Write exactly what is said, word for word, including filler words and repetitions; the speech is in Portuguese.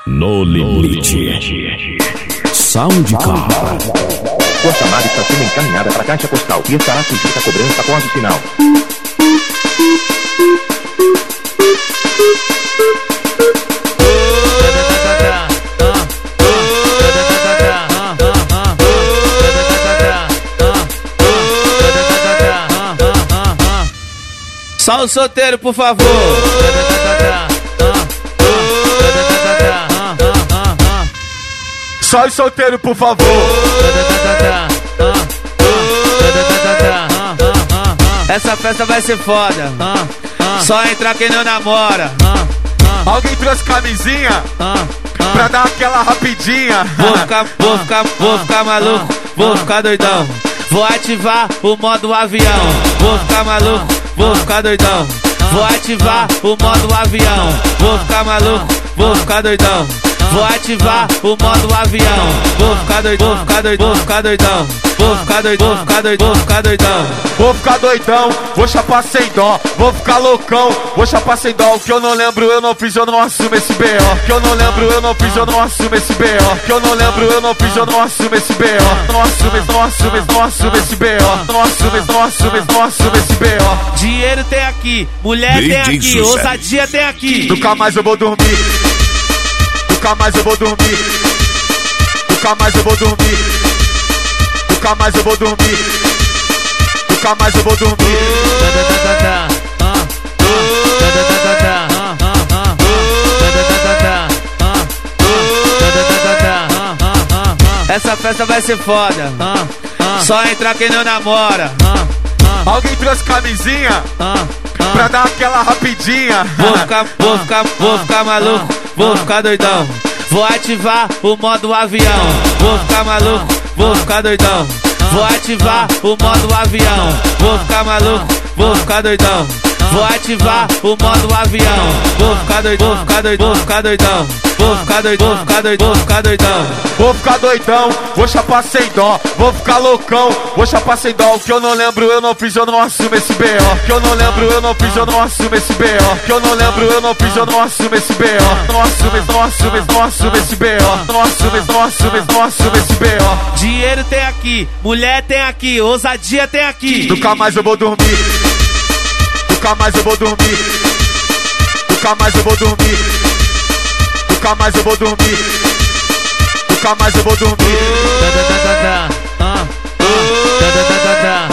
No Limite. Soundcar. Sua chamada está sendo encaminhada para a caixa postal e estará sujeita a cobrança após o sinal. Só o solteiro, por favor. Só os solteiros, por favor. Essa festa vai ser foda. Só entrar quem não namora. Alguém trouxe camisinha pra dar aquela rapidinha. Vou ficar, vou ficar, vou ficar maluco. Vou ficar doidão. Vou ativar o modo avião. Vou ficar maluco. Vou ficar doidão. Vou ativar o modo avião. Vou ficar maluco. Vou ficar doidão. Vou ativar o modo avião. Vou ficar doidão, vou ficar doidão, vou ficar doidão. Vou ficar doidão, vou ficar doidão, vou ficar doidão. Vou ficar doidão, vou chapar sem dó. Vou ficar loucão, vou chapar sem dó. O que eu não lembro, eu não fiz, eu não assumo esse B O. O que eu não lembro, eu não fiz, eu não assumo esse B O. O que eu não lembro, eu não fiz, eu não assumo esse B O. Não assumo, não assumo, não assumo esse B O. Não assumo, não assumo, não assumo esse B O. Dinheiro tem aqui, mulher tem aqui, ousadia tem aqui. Nunca mais eu vou dormir. Nunca mais eu vou dormir. Nunca mais eu vou dormir. Nunca mais eu vou dormir. Nunca mais eu vou dormir. Essa festa vai ser foda. Só entrar quem não namora. Alguém trouxe camisinha pra dar aquela rapidinha. Vou ficar, vou ficar, vou ficar maluco. Vou ficar doidão. Vou ativar o modo avião. Vou ficar maluco. Vou ficar doidão. Vou ativar o modo avião. Vou ficar maluco. Vou ficar doidão. Vou ativar o modo avião. Vou ficar doidão, vou ficar doidão, vou ficar doidão. Vou ficar doidão, vou ficar doidão, vou ficar doidão. Vou ficar doidão, vou chapar sem dó. Vou ficar loucão, vou chapar sem dó. O que eu não lembro, eu não fiz, eu não assumo esse B O. O que eu não lembro, eu não fiz, eu não assumo esse B O. O que eu não lembro, eu não fiz, eu não assumo esse B O. Não assumo, não assumo, não assumo esse B O. Não assumo, não assumo, não assumo esse B O. Dinheiro tem aqui, mulher tem aqui, ousadia tem aqui. Nunca mais eu vou dormir. Nunca mais eu vou dormir. Nunca mais eu vou dormir. Nunca mais eu vou dormir. Nunca mais eu vou dormir.